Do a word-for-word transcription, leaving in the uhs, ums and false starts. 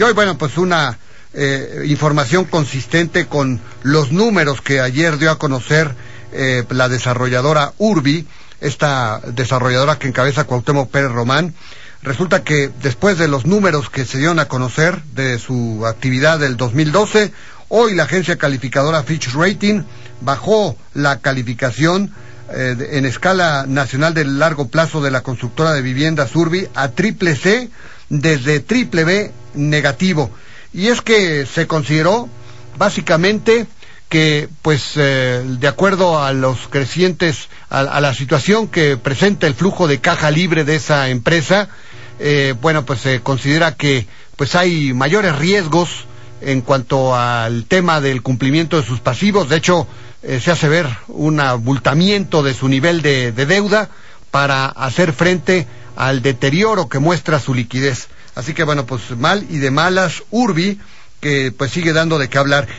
hoy, bueno, pues una eh, información consistente con los números que ayer dio a conocer eh, la desarrolladora Urbi, esta desarrolladora que encabeza Cuauhtémoc Pérez Román. Resulta que después de los números que se dieron a conocer de su actividad del dos mil doce, hoy la agencia calificadora Fitch Rating bajó la calificación eh, en escala nacional del largo plazo de la constructora de viviendas Urbi a triple C desde triple B negativo. Y es que se consideró básicamente que, pues, eh, de acuerdo a los crecientes, a, a la situación que presenta el flujo de caja libre de esa empresa, eh, bueno, pues se considera que pues hay mayores riesgos en cuanto al tema del cumplimiento de sus pasivos. De hecho, eh, se hace ver un abultamiento de su nivel de, de deuda para hacer frente al deterioro que muestra su liquidez. Así que bueno, pues mal y de malas Urbi, que pues sigue dando de qué hablar.